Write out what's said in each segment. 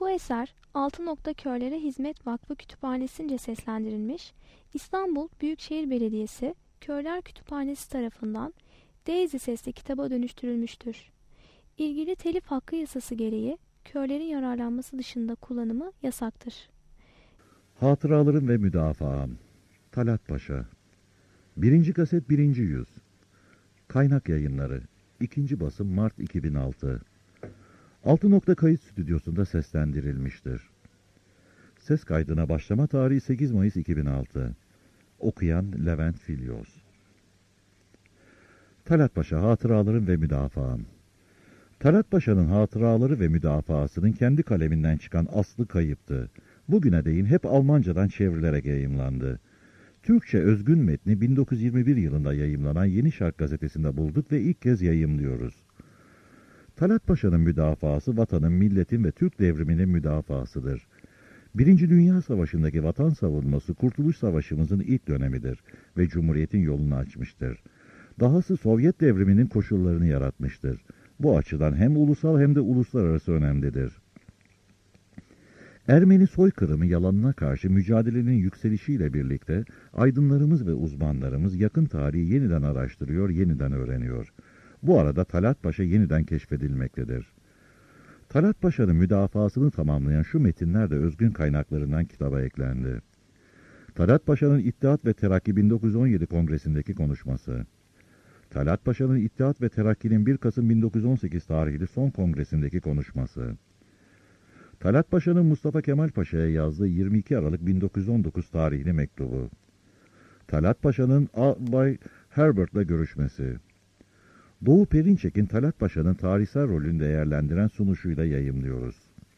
Bu eser Altınok'ta Körlere Hizmet Vakfı Kütüphanesi'nce seslendirilmiş, İstanbul Büyükşehir Belediyesi Körler Kütüphanesi tarafından Daisy sesli kitaba dönüştürülmüştür. İlgili telif hakkı yasası gereği körlerin yararlanması dışında kullanımı yasaktır. Hatıralarım ve müdafaam. Talat Paşa. 1. kaset 1. yüz. Kaynak Yayınları. 2. basım Mart 2006. Altınok'ta kayıt stüdyosunda seslendirilmiştir. Ses kaydına başlama tarihi 8 Mayıs 2006. Okuyan Levent Filyos. Talat Paşa Hatıralarım ve Müdafaam. Talat Paşa'nın hatıraları ve müdafaasının kendi kaleminden çıkan aslı kayıptı. Bugüne değin hep Almancadan çevrilerek yayımlandı. Türkçe özgün metni 1921 yılında yayımlanan Yeni Şark gazetesinde bulduk ve ilk kez yayımlıyoruz. Talat Paşa'nın müdafaası vatanın, milletin ve Türk devriminin müdafaasıdır. Birinci Dünya Savaşı'ndaki vatan savunması Kurtuluş Savaşımızın ilk dönemidir ve Cumhuriyet'in yolunu açmıştır. Dahası Sovyet devriminin koşullarını yaratmıştır. Bu açıdan hem ulusal hem de uluslararası önemlidir. Ermeni soykırımı yalanına karşı mücadelenin yükselişiyle birlikte aydınlarımız ve uzmanlarımız yakın tarihi yeniden araştırıyor, yeniden öğreniyor. Bu arada Talat Paşa yeniden keşfedilmektedir. Talat Paşa'nın müdafasını tamamlayan şu metinler de özgün kaynaklarından kitaba eklendi. Talat Paşa'nın İttihat ve Terakki 1917 Kongresi'ndeki konuşması. Talat Paşa'nın İttihat ve Terakki'nin 1 Kasım 1918 tarihli son kongresindeki konuşması. Talat Paşa'nın Mustafa Kemal Paşa'ya yazdığı 22 Aralık 1919 tarihli mektubu. Talat Paşa'nın Albay Herbert'la görüşmesi. Doğu Perinçek'in Talat Paşa'nın tarihsel rolünü değerlendiren sunuşuyla yayımlıyoruz.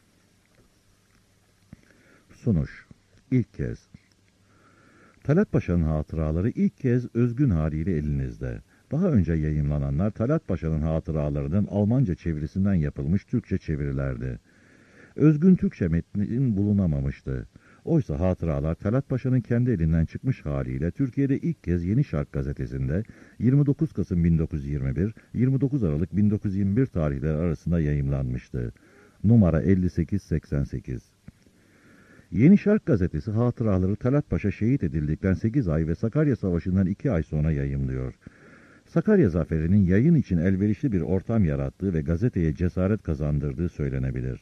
Sunuş. İlk kez. Talat Paşa'nın hatıraları ilk kez özgün haliyle elinizde. Daha önce yayımlananlar Talat Paşa'nın hatıralarının Almanca çevirisinden yapılmış Türkçe çevirilerdi. Özgün Türkçe metnin bulunamamıştı. Oysa hatıralar Talat Paşa'nın kendi elinden çıkmış haliyle Türkiye'de ilk kez Yeni Şark gazetesinde 29 Kasım 1921, 29 Aralık 1921 tarihleri arasında yayımlanmıştı. Numara 5888. Yeni Şark gazetesi hatıraları Talat Paşa şehit edildikten 8 ay ve Sakarya Savaşı'ndan 2 ay sonra yayımlıyor. Sakarya zaferinin yayın için elverişli bir ortam yarattığı ve gazeteye cesaret kazandırdığı söylenebilir.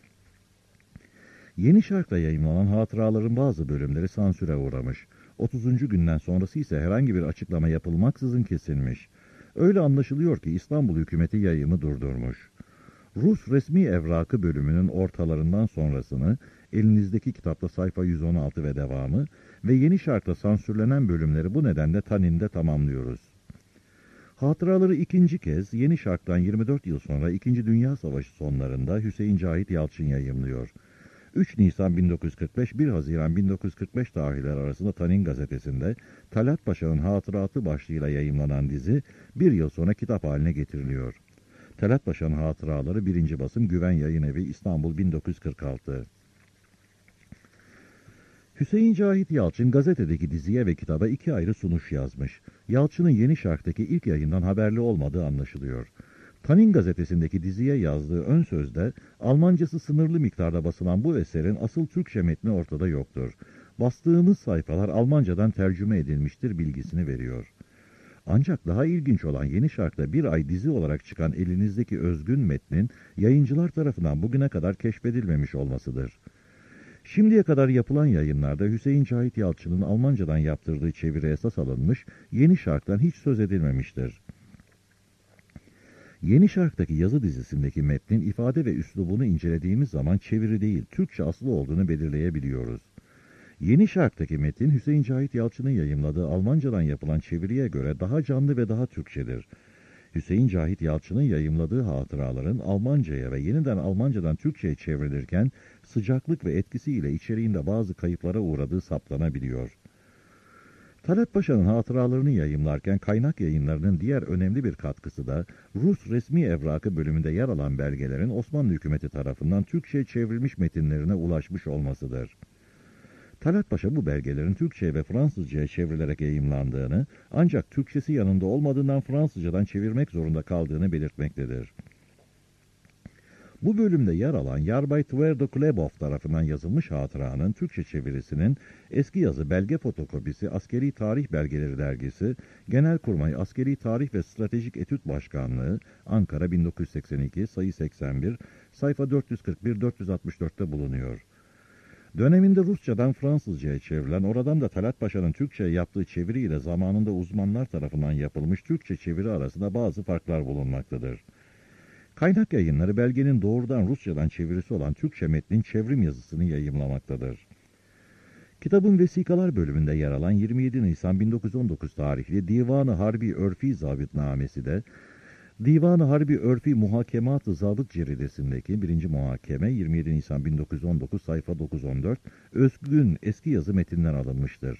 Yeni Şark'ta yayımlanan hatıraların bazı bölümleri sansüre uğramış. 30. günden sonrası ise herhangi bir açıklama yapılmaksızın kesilmiş. Öyle anlaşılıyor ki İstanbul hükümeti yayımı durdurmuş. Rus resmi evrakı bölümünün ortalarından sonrasını elinizdeki kitapta sayfa 116 ve devamı ve Yeni Şark'ta sansürlenen bölümleri bu nedenle Tanin'de tamamlıyoruz. Hatıraları ikinci kez Yeni Şark'tan 24 yıl sonra 2. Dünya Savaşı sonlarında Hüseyin Cahit Yalçın yayımlıyor. 3 Nisan 1945, 1 Haziran 1945 tarihleri arasında Tanin gazetesinde Talat Paşa'nın hatıratı başlığıyla yayımlanan dizi bir yıl sonra kitap haline getiriliyor. Talat Paşa'nın hatıraları 1. basım Güven Yayınevi İstanbul 1946. Hüseyin Cahit Yalçın gazetedeki diziye ve kitaba 2 ayrı sunuş yazmış. Yalçın'ın Yeni Şark'taki ilk yayından haberli olmadığı anlaşılıyor. Tanin gazetesindeki diziye yazdığı ön sözde Almancası sınırlı miktarda basılan bu eserin asıl Türkçe metni ortada yoktur. Bastığımız sayfalar Almancadan tercüme edilmiştir bilgisini veriyor. Ancak daha ilginç olan Yeni Şark'ta bir ay dizi olarak çıkan elinizdeki özgün metnin yayıncılar tarafından bugüne kadar keşfedilmemiş olmasıdır. Şimdiye kadar yapılan yayınlarda Hüseyin Cahit Yalçın'ın Almancadan yaptırdığı çeviri esas alınmış, Yeni Şark'tan hiç söz edilmemiştir. Yeni Şark'taki yazı dizisindeki metnin ifade ve üslubunu incelediğimiz zaman çeviri değil, Türkçe aslı olduğunu belirleyebiliyoruz. Yeni Şark'taki metin Hüseyin Cahit Yalçın'ın yayımladığı Almancadan yapılan çeviriye göre daha canlı ve daha Türkçedir. Hüseyin Cahit Yalçın'ın yayımladığı hatıraların Almanca'ya ve yeniden Almancadan Türkçe'ye çevrilirken sıcaklık ve etkisiyle içeriğinde bazı kayıplara uğradığı saptanabiliyor. Talat Paşa'nın hatıralarını yayımlarken kaynak yayınlarının diğer önemli bir katkısı da Rus resmi evrakı bölümünde yer alan belgelerin Osmanlı hükümeti tarafından Türkçe'ye çevrilmiş metinlerine ulaşmış olmasıdır. Talat Paşa bu belgelerin Türkçe ve Fransızca'ya çevrilerek yayımlandığını, ancak Türkçesi yanında olmadığından Fransızcadan çevirmek zorunda kaldığını belirtmektedir. Bu bölümde yer alan Yarbay Tverdo Klebov tarafından yazılmış hatıranın Türkçe çevirisinin eski yazı belge fotokopisi Askeri Tarih Belgeleri Dergisi, Genelkurmay Askeri Tarih ve Stratejik Etüt Başkanlığı, Ankara 1982, sayı 81, sayfa 441-464'te bulunuyor. Döneminde Rusçadan Fransızcaya çevrilen, oradan da Talat Paşa'nın Türkçe'ye yaptığı çeviriyle zamanında uzmanlar tarafından yapılmış Türkçe çeviri arasında bazı farklar bulunmaktadır. Kaynak yayınları belgenin doğrudan Rusçadan çevirisi olan Türkçe metnin çevrim yazısını yayımlamaktadır. Kitabın vesikalar bölümünde yer alan 27 Nisan 1919 tarihli Divan-ı Harbi Örfi Zabıtnamesi de Divan-ı Harbi Örfi Muhakemat-ı Zabıt Ceridesindeki 1. muhakeme 27 Nisan 1919 sayfa 914 özgün eski yazı metinden alınmıştır.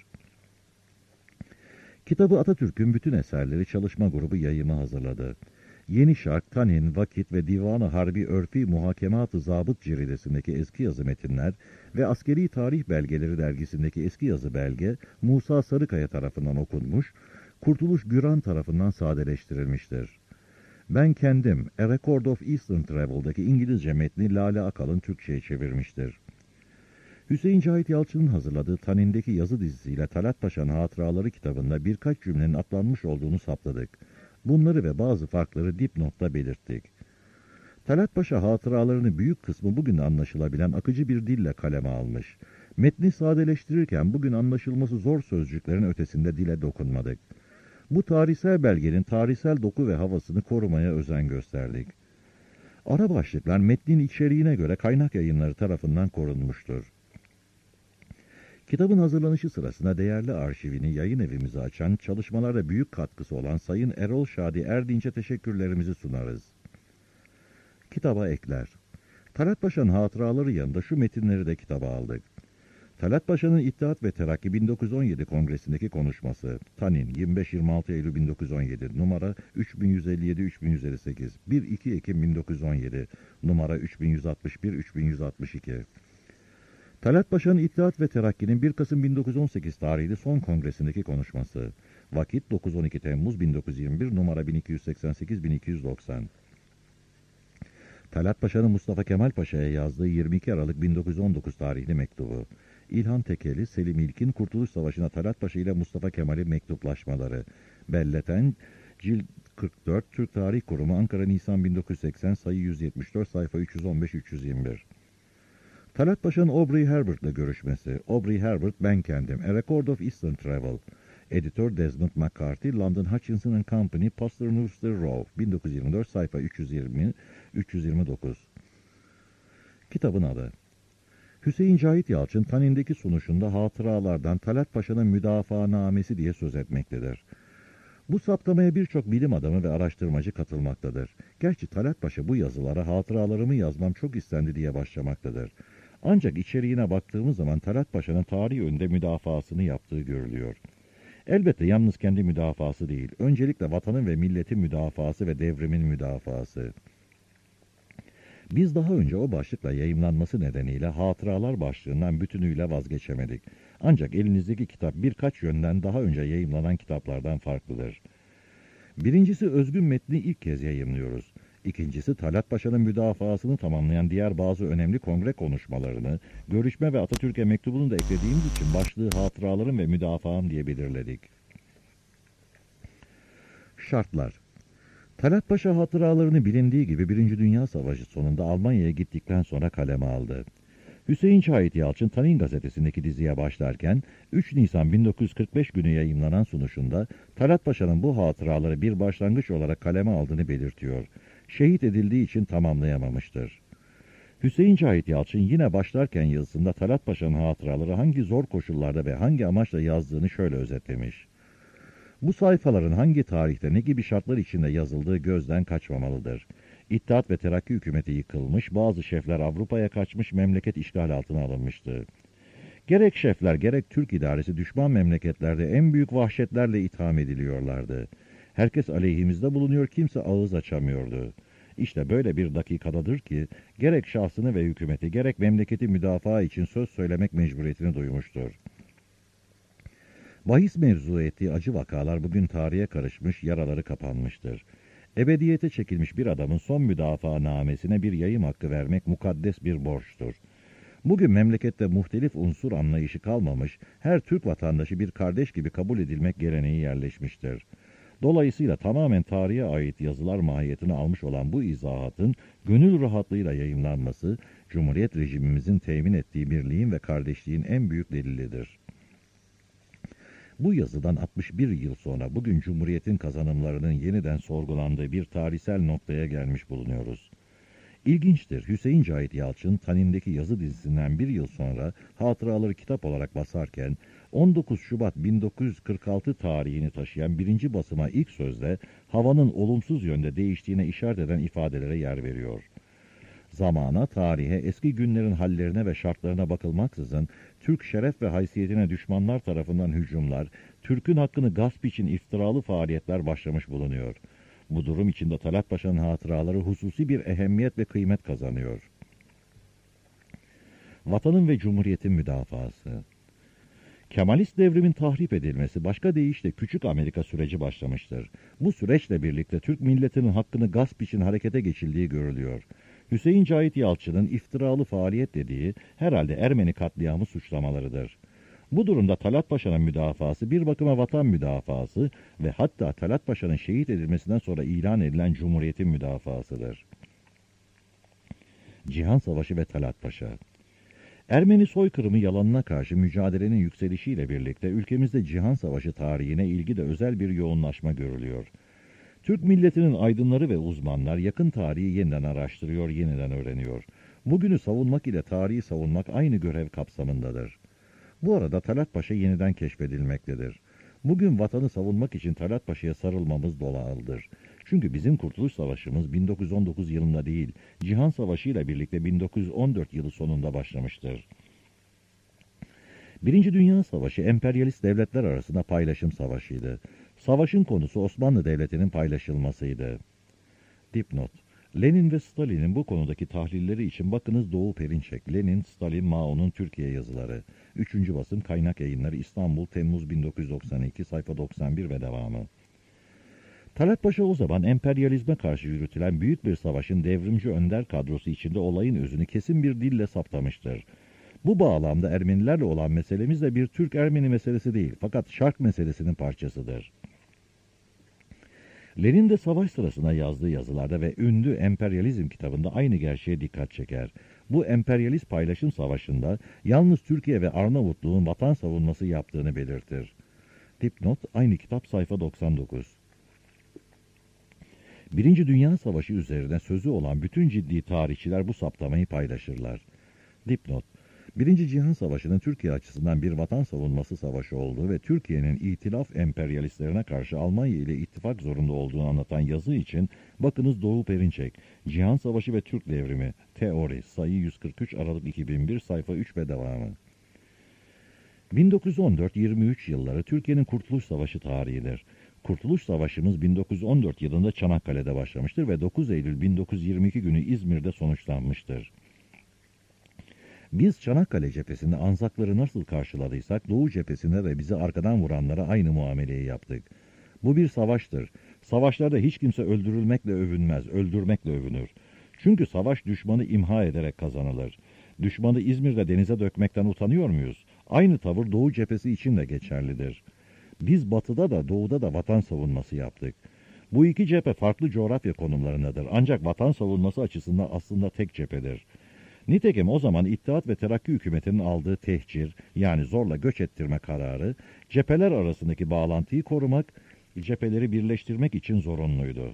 Kitabı Atatürk'ün bütün eserleri çalışma grubu yayımı hazırladı. Yeni Şark, Tanin, Vakit ve Divan-ı Harbi Örfi Muhakemat-ı Zabıt Ceridesindeki eski yazı metinler ve Askeri Tarih Belgeleri dergisindeki eski yazı belge Musa Sarıkaya tarafından okunmuş, Kurtuluş Güran tarafından sadeleştirilmiştir. Ben kendim A Record of Eastern Travel'daki İngilizce metni Lale Akalın Türkçe'ye çevirmiştir. Hüseyin Cahit Yalçın'ın hazırladığı Tanin'deki yazı dizisiyle Talat Paşa'nın Hatıraları kitabında birkaç cümlenin atlanmış olduğunu saptadık. Bunları ve bazı farkları dipnotta belirttik. Talat Paşa hatıralarını büyük kısmı bugün anlaşılabilen akıcı bir dille kaleme almış. Metni sadeleştirirken bugün anlaşılması zor sözcüklerin ötesinde dile dokunmadık. Bu tarihsel belgenin tarihsel doku ve havasını korumaya özen gösterdik. Ara başlıklar metnin içeriğine göre kaynak yayınları tarafından korunmuştur. Kitabın hazırlanışı sırasında değerli arşivini yayın evimize açan, çalışmalarda büyük katkısı olan Sayın Erol Şadi Erdinç'e teşekkürlerimizi sunarız. Kitaba ekler. Talat Paşa'nın hatıraları yanında şu metinleri de kitaba aldık. Talat Paşa'nın İttihat ve Terakki 1917 Kongresi'ndeki konuşması, Tanin 25-26 Eylül 1917, numara 3157-3158, 1-2 Ekim 1917, numara 3161-3162. Talat Paşa'nın İttihat ve Terakki'nin 1 Kasım 1918 tarihli son kongresindeki konuşması, vakit 9-12 Temmuz 1921, numara 1288-1290. Talat Paşa'nın Mustafa Kemal Paşa'ya yazdığı 22 Aralık 1919 tarihli mektubu, İlhan Tekeli, Selim İlkin, Kurtuluş Savaşı'na Talat Paşa ile Mustafa Kemal'in mektuplaşmaları, Belleten, Cilt 44, Türk Tarih Kurumu, Ankara Nisan 1980, sayı 174, sayfa 315-321. Talat Paşa'nın Aubrey Herbert'la görüşmesi, Aubrey Herbert, ben kendim, A Record of Eastern Travel, Editör Desmond McCarthy, London Hutchinson and Company, Paternoster Row, 1924, sayfa 320-329. Kitabın adı. Hüseyin Cahit Yalçın, Tanin'deki sunuşunda hatıralardan Talat Paşa'nın müdafaanamesi diye söz etmektedir. Bu saptamaya birçok bilim adamı ve araştırmacı katılmaktadır. Gerçi Talat Paşa bu yazılara hatıralarımı yazmam çok istendi diye başlamaktadır. Ancak içeriğine baktığımız zaman Talat Paşa'nın tarih önünde müdafaasını yaptığı görülüyor. Elbette yalnız kendi müdafası değil, öncelikle vatanın ve milletin müdafası ve devrimin müdafası. Biz daha önce o başlıkla yayımlanması nedeniyle hatıralar başlığından bütünüyle vazgeçemedik. Ancak elinizdeki kitap birkaç yönden daha önce yayımlanan kitaplardan farklıdır. Birincisi özgün metni ilk kez yayımlıyoruz. İkincisi Talat Paşa'nın müdafaasını tamamlayan diğer bazı önemli kongre konuşmalarını, görüşme ve Atatürk'e mektubunu da eklediğimiz için başlığı hatıralarım ve müdafaam diye belirledik. Şartlar. Talat Paşa hatıralarını bilindiği gibi 1. Dünya Savaşı sonunda Almanya'ya gittikten sonra kaleme aldı. Hüseyin Cahit Yalçın Tanin gazetesindeki diziye başlarken 3 Nisan 1945 günü yayımlanan sunuşunda Talat Paşa'nın bu hatıraları bir başlangıç olarak kaleme aldığını belirtiyor. Şehit edildiği için tamamlayamamıştır. Hüseyin Cahit Yalçın yine başlarken yazısında Talat Paşa'nın hatıraları hangi zor koşullarda ve hangi amaçla yazdığını şöyle özetlemiş. Bu sayfaların hangi tarihte ne gibi şartlar içinde yazıldığı gözden kaçmamalıdır. İttihat ve Terakki hükümeti yıkılmış, bazı şefler Avrupa'ya kaçmış, memleket işgal altına alınmıştı. Gerek şefler gerek Türk idaresi düşman memleketlerde en büyük vahşetlerle itham ediliyorlardı. Herkes aleyhimizde bulunuyor, kimse ağız açamıyordu. İşte böyle bir dakikadadır ki gerek şahsını ve hükümeti gerek memleketi müdafaa için söz söylemek mecburiyetini duymuştur. Bahis mevzu ettiği acı vakalar bugün tarihe karışmış, yaraları kapanmıştır. Ebediyete çekilmiş bir adamın son müdafaa namesine bir yayım hakkı vermek mukaddes bir borçtur. Bugün memlekette muhtelif unsur anlayışı kalmamış, her Türk vatandaşı bir kardeş gibi kabul edilmek geleneği yerleşmiştir. Dolayısıyla tamamen tarihe ait yazılar mahiyetini almış olan bu izahatın gönül rahatlığıyla yayımlanması, Cumhuriyet rejimimizin temin ettiği birliğin ve kardeşliğin en büyük delilidir. Bu yazıdan 61 yıl sonra bugün Cumhuriyet'in kazanımlarının yeniden sorgulandığı bir tarihsel noktaya gelmiş bulunuyoruz. İlginçtir, Hüseyin Cahit Yalçın, Tanin'deki yazı dizisinden bir yıl sonra hatıraları kitap olarak basarken, 19 Şubat 1946 tarihini taşıyan birinci basıma ilk sözde havanın olumsuz yönde değiştiğine işaret eden ifadelere yer veriyor. Zamana, tarihe, eski günlerin hallerine ve şartlarına bakılmaksızın, Türk şeref ve haysiyetine düşmanlar tarafından hücumlar, Türk'ün hakkını gasp için iftiralı faaliyetler başlamış bulunuyor. Bu durum içinde Talat Paşa'nın hatıraları hususi bir ehemmiyet ve kıymet kazanıyor. Vatanın ve Cumhuriyet'in müdafası. Kemalist devrimin tahrip edilmesi, başka deyişle Küçük Amerika süreci başlamıştır. Bu süreçle birlikte Türk milletinin hakkını gasp için harekete geçildiği görülüyor. Hüseyin Cahit Yalçın'ın iftiralı faaliyet dediği herhalde Ermeni katliamı suçlamalarıdır. Bu durumda Talat Paşa'nın müdafası bir bakıma vatan müdafası ve hatta Talat Paşa'nın şehit edilmesinden sonra ilan edilen Cumhuriyet'in müdafasıdır. Cihan Savaşı ve Talat Paşa. Ermeni soykırımı yalanına karşı mücadelenin yükselişiyle birlikte ülkemizde Cihan Savaşı tarihine ilgi de özel bir yoğunlaşma görülüyor. Türk milletinin aydınları ve uzmanlar yakın tarihi yeniden araştırıyor, yeniden öğreniyor. Bugünü savunmak ile tarihi savunmak aynı görev kapsamındadır. Bu arada Talat Paşa yeniden keşfedilmektedir. Bugün vatanı savunmak için Talat Paşa'ya sarılmamız doğaldır. Çünkü bizim Kurtuluş Savaşımız 1919 yılında değil, Cihan Savaşı ile birlikte 1914 yılı sonunda başlamıştır. Birinci Dünya Savaşı emperyalist devletler arasında paylaşım savaşıydı. Savaşın konusu Osmanlı Devleti'nin paylaşılmasıydı. Dipnot: Lenin ve Stalin'in bu konudaki tahlilleri için bakınız Doğu Perinçek, Lenin, Stalin, Mao'nun Türkiye yazıları. 3. basım Kaynak Yayınları, İstanbul, Temmuz 1992, sayfa 91 ve devamı. Talat Paşa o zaman emperyalizme karşı yürütülen büyük bir savaşın devrimci önder kadrosu içinde olayın özünü kesin bir dille saptamıştır. Bu bağlamda Ermenilerle olan meselemiz de bir Türk-Ermeni meselesi değil, fakat Şark meselesinin parçasıdır. Lenin de savaş sırasında yazdığı yazılarda ve ünlü Emperyalizm kitabında aynı gerçeğe dikkat çeker. Bu emperyalist paylaşım savaşında yalnız Türkiye ve Arnavutluğun vatan savunması yaptığını belirtir. Dipnot, aynı kitap sayfa 99. Birinci Dünya Savaşı üzerine sözü olan bütün ciddi tarihçiler bu saptamayı paylaşırlar. Dipnot: Birinci Cihan Savaşı'nın Türkiye açısından bir vatan savunması savaşı olduğu ve Türkiye'nin itilaf emperyalistlerine karşı Almanya ile ittifak zorunda olduğunu anlatan yazı için bakınız Doğu Perinçek, Cihan Savaşı ve Türk Devrimi, Teori, sayı 143 Aralık 2001, sayfa 3 ve devamı. 1914-23 yılları Türkiye'nin Kurtuluş Savaşı tarihidir. Kurtuluş Savaşımız 1914 yılında Çanakkale'de başlamıştır ve 9 Eylül 1922 günü İzmir'de sonuçlanmıştır. Biz Çanakkale cephesinde Anzakları nasıl karşıladıysak Doğu cephesinde de bizi arkadan vuranlara aynı muameleyi yaptık. Bu bir savaştır. Savaşlarda hiç kimse öldürülmekle övünmez, öldürmekle övünür. Çünkü savaş düşmanı imha ederek kazanılır. Düşmanı İzmir'de denize dökmekten utanıyor muyuz? Aynı tavır Doğu cephesi için de geçerlidir. Biz batıda da doğuda da vatan savunması yaptık. Bu iki cephe farklı coğrafya konumlarındadır. Ancak vatan savunması açısından aslında tek cephedir. Nitekim o zaman İttihat ve Terakki hükümetinin aldığı tehcir, yani zorla göç ettirme kararı, cepheler arasındaki bağlantıyı korumak, cepheleri birleştirmek için zorunluydu.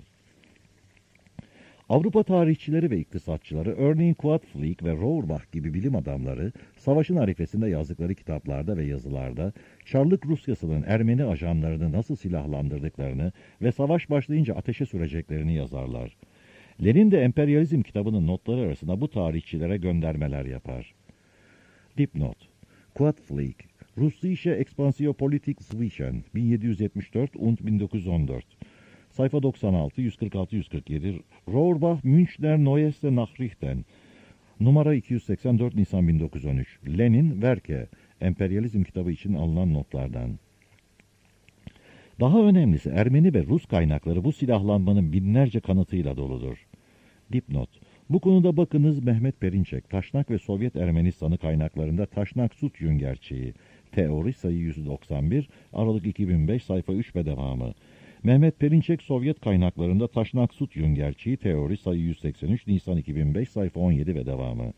Avrupa tarihçileri ve iktisatçıları, örneğin Quadflieg ve Rohrbach gibi bilim adamları, savaşın arifesinde yazdıkları kitaplarda ve yazılarda, Çarlık Rusyası'nın Ermeni ajanlarını nasıl silahlandırdıklarını ve savaş başlayınca ateşe süreceklerini yazarlar. Lenin de Emperyalizm kitabının notları arasında bu tarihçilere göndermeler yapar. Dipnot: Quadflieg, Russische Expansiopolitik Zwischen 1774 und 1914. Sayfa 96, 146-147, Rohrbach, Münchner Neueste Nachrichten, numara 284, Nisan 1913. Lenin, Werke, Emperyalizm kitabı için alınan notlardan. Daha önemlisi Ermeni ve Rus kaynakları bu silahlanmanın binlerce kanıtıyla doludur. Dipnot: bu konuda bakınız Mehmet Perinçek, Taşnak ve Sovyet Ermenistanı kaynaklarında Taşnak-Sutyun gerçeği, teori sayı 191, Aralık 2005, sayfa 3 ve devamı. Mehmet Perinçek, Sovyet kaynaklarında Taşnak-Sutyun gerçeği, teori sayı 183, Nisan 2005, sayfa 17 ve devamı.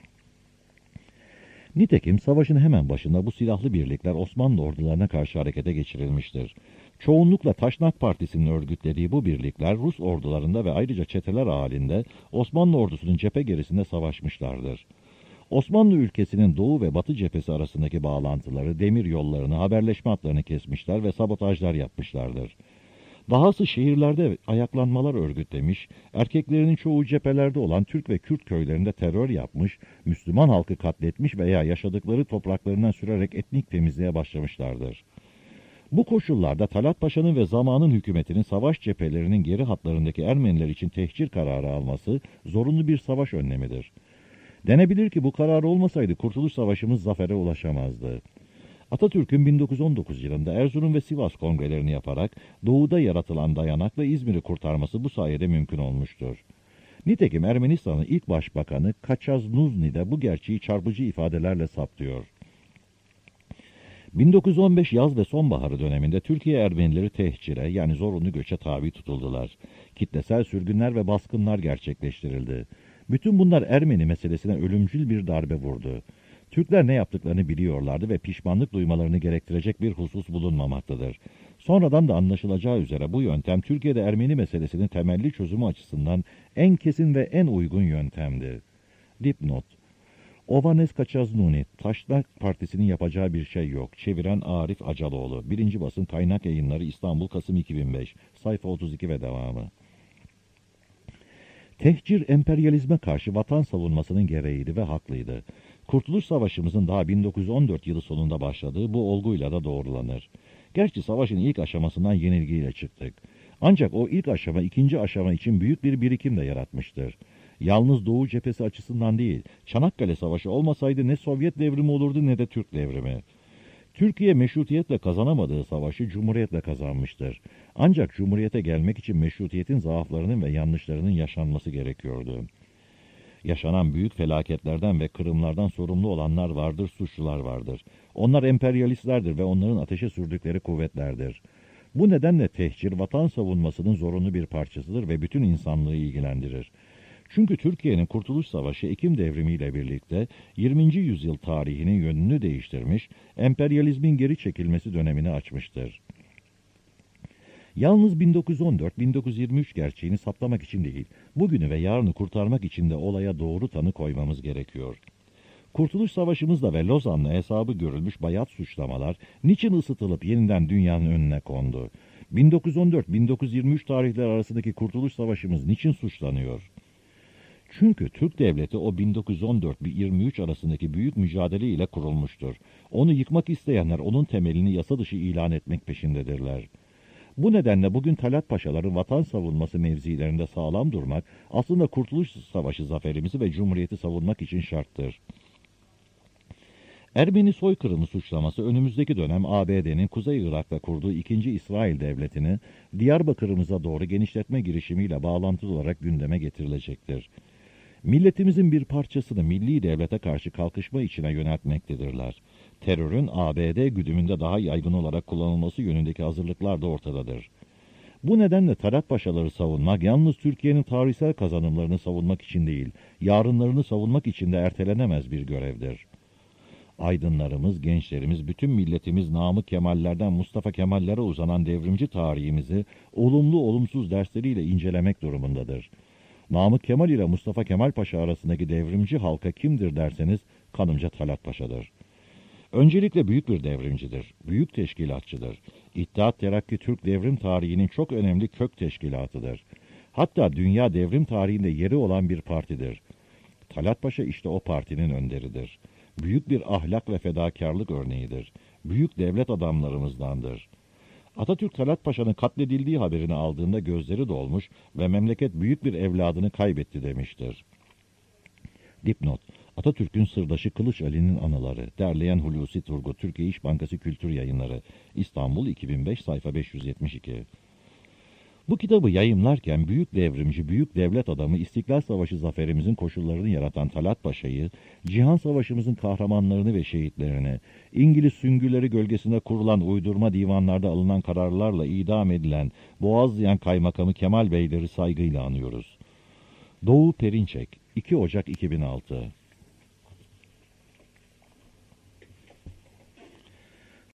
Nitekim savaşın hemen başında bu silahlı birlikler Osmanlı ordularına karşı harekete geçirilmiştir. Çoğunlukla Taşnak Partisi'nin örgütlediği bu birlikler Rus ordularında ve ayrıca çeteler halinde Osmanlı ordusunun cephe gerisinde savaşmışlardır. Osmanlı ülkesinin doğu ve batı cephesi arasındaki bağlantıları, demir yollarını, haberleşme hatlarını kesmişler ve sabotajlar yapmışlardır. Dahası şehirlerde ayaklanmalar örgütlemiş, erkeklerinin çoğu cephelerde olan Türk ve Kürt köylerinde terör yapmış, Müslüman halkı katletmiş veya yaşadıkları topraklarından sürerek etnik temizliğe başlamışlardır. Bu koşullarda Talat Paşa'nın ve zamanın hükümetinin savaş cephelerinin geri hatlarındaki Ermeniler için tehcir kararı alması zorunlu bir savaş önlemidir. Denebilir ki bu karar olmasaydı Kurtuluş Savaşımız zafere ulaşamazdı. Atatürk'ün 1919 yılında Erzurum ve Sivas kongrelerini yaparak doğuda yaratılan dayanakla İzmir'i kurtarması bu sayede mümkün olmuştur. Nitekim Ermenistan'ın ilk başbakanı Kaçaznuzni de bu gerçeği çarpıcı ifadelerle saptıyor. 1915 yaz ve sonbaharı döneminde Türkiye Ermenileri tehcire yani zorunlu göçe tabi tutuldular. Kitlesel sürgünler ve baskınlar gerçekleştirildi. Bütün bunlar Ermeni meselesine ölümcül bir darbe vurdu. Türkler ne yaptıklarını biliyorlardı ve pişmanlık duymalarını gerektirecek bir husus bulunmamaktadır. Sonradan da anlaşılacağı üzere bu yöntem Türkiye'de Ermeni meselesinin temelli çözümü açısından en kesin ve en uygun yöntemdi. Dipnot: Ovanes Kaçaznuni, Taşnak Partisi'nin yapacağı bir şey yok. Çeviren Arif Acaloğlu. 1. basın kaynak yayınları, İstanbul, Kasım 2005. Sayfa 32 ve devamı. Tehcir, emperyalizme karşı vatan savunmasının gereğiydi ve haklıydı. Kurtuluş Savaşımızın daha 1914 yılı sonunda başladığı bu olguyla da doğrulanır. Gerçi savaşın ilk aşamasından yenilgiyle çıktık. Ancak o ilk aşama ikinci aşama için büyük bir birikim de yaratmıştır. Yalnız Doğu cephesi açısından değil, Çanakkale Savaşı olmasaydı ne Sovyet devrimi olurdu ne de Türk devrimi. Türkiye meşrutiyetle kazanamadığı savaşı cumhuriyetle kazanmıştır. Ancak cumhuriyete gelmek için meşrutiyetin zaaflarının ve yanlışlarının yaşanması gerekiyordu. Yaşanan büyük felaketlerden ve kırımlardan sorumlu olanlar vardır, suçlular vardır. Onlar emperyalistlerdir ve onların ateşe sürdükleri kuvvetlerdir. Bu nedenle tehcir, vatan savunmasının zorunlu bir parçasıdır ve bütün insanlığı ilgilendirir. Çünkü Türkiye'nin Kurtuluş Savaşı Ekim Devrimi'yle birlikte 20. yüzyıl tarihinin yönünü değiştirmiş, emperyalizmin geri çekilmesi dönemini açmıştır. Yalnız 1914-1923 gerçeğini saptamak için değil, bugünü ve yarını kurtarmak için de olaya doğru tanı koymamız gerekiyor. Kurtuluş Savaşımızda ve Lozan'la hesabı görülmüş bayat suçlamalar niçin ısıtılıp yeniden dünyanın önüne kondu? 1914-1923 tarihleri arasındaki Kurtuluş Savaşımız niçin suçlanıyor? Çünkü Türk Devleti o 1914-23 arasındaki büyük mücadele ile kurulmuştur. Onu yıkmak isteyenler onun temelini yasa dışı ilan etmek peşindedirler. Bu nedenle bugün Talat Paşaların vatan savunması mevzilerinde sağlam durmak, aslında Kurtuluş Savaşı zaferimizi ve Cumhuriyeti savunmak için şarttır. Ermeni soykırımı suçlaması önümüzdeki dönem ABD'nin Kuzey Irak'ta kurduğu 2. İsrail Devleti'ni Diyarbakır'ımıza doğru genişletme girişimiyle bağlantılı olarak gündeme getirilecektir. Milletimizin bir parçasını milli devlete karşı kalkışma içine yöneltmektedirler. Terörün ABD güdümünde daha yaygın olarak kullanılması yönündeki hazırlıklar da ortadadır. Bu nedenle Talat Paşaları savunmak, yalnız Türkiye'nin tarihsel kazanımlarını savunmak için değil, yarınlarını savunmak için de ertelenemez bir görevdir. Aydınlarımız, gençlerimiz, bütün milletimiz Namık Kemallerden Mustafa Kemallere uzanan devrimci tarihimizi olumlu olumsuz dersleriyle incelemek durumundadır. Namık Kemal ile Mustafa Kemal Paşa arasındaki devrimci halka kimdir derseniz kanımca Talat Paşa'dır. Öncelikle büyük bir devrimcidir, büyük teşkilatçıdır. İttihat Terakki Türk devrim tarihinin çok önemli kök teşkilatıdır. Hatta dünya devrim tarihinde yeri olan bir partidir. Talat Paşa işte o partinin önderidir. Büyük bir ahlak ve fedakarlık örneğidir. Büyük devlet adamlarımızdandır. Atatürk Talat Paşa'nın katledildiği haberini aldığında gözleri dolmuş ve memleket büyük bir evladını kaybetti demiştir. Dipnot: Atatürk'ün sırdaşı Kılıç Ali'nin anıları. Derleyen Hulusi Turgut, Türkiye İş Bankası Kültür Yayınları. İstanbul 2005, sayfa 572. Bu kitabı yayımlarken büyük devrimci, büyük devlet adamı, İstiklal Savaşı zaferimizin koşullarını yaratan Talat Paşa'yı, Cihan Savaşımızın kahramanlarını ve şehitlerini, İngiliz süngüleri gölgesinde kurulan uydurma divanlarda alınan kararlarla idam edilen Boğazlayan Kaymakamı Kemal Beyleri saygıyla anıyoruz. Doğu Perinçek, 2 Ocak 2006.